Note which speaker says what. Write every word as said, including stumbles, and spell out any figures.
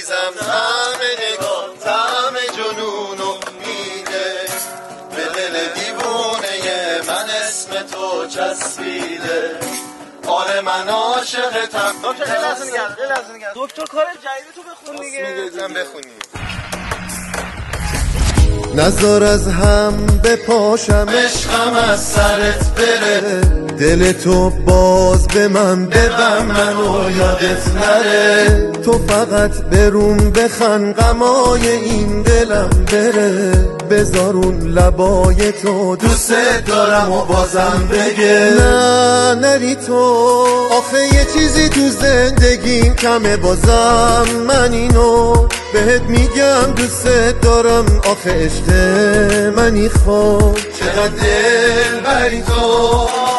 Speaker 1: عزیزم طعم نگاه طعم جنونو میده به دل دیوونه من اسم تو چسبیده آره من عاشقتم.
Speaker 2: دکتر خیلی لحظه نگرد خیلی لحظه نگرد دکتر کار جدید تو بخون دیگه.
Speaker 1: میگم بخونی
Speaker 3: نذار از هم بپاشم
Speaker 1: عشقم از سرت بره
Speaker 3: دل تو باز به من ببن منو یادت نره تو فقط بروم بخن غمای این دلم بره بذارون لبای تو دوست دارم و بازم بگه نه نری تو آخه یه چیزی تو زندگیم کمه بازم من اینو بهت میگم دوست دارم آخه عشق منی خواب
Speaker 1: چقدر دل بری تو